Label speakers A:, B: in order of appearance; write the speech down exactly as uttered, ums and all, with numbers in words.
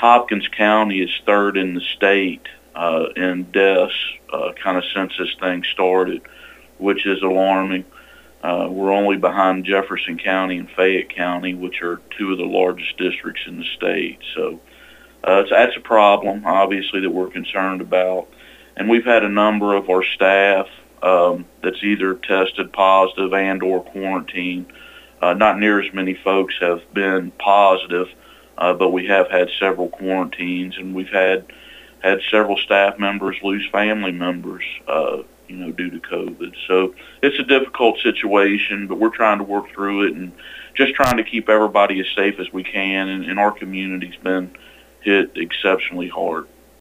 A: Hopkins County is third in the state uh, in deaths uh, kind of since this thing started, which is alarming. Uh, we're only behind Jefferson County and Fayette County, which are two of the largest districts in the state. So uh, it's, that's a problem, obviously, that we're concerned about. And we've had a number of our staff um, that's either tested positive and or quarantined. Uh, not near as many folks have been positive, uh, but we have had several quarantines, and we've had had several staff members lose family members, uh, you know, due to COVID. So it's a difficult situation, but we're trying to work through it and just trying to keep everybody as safe as we can. And, and our community's been hit exceptionally hard.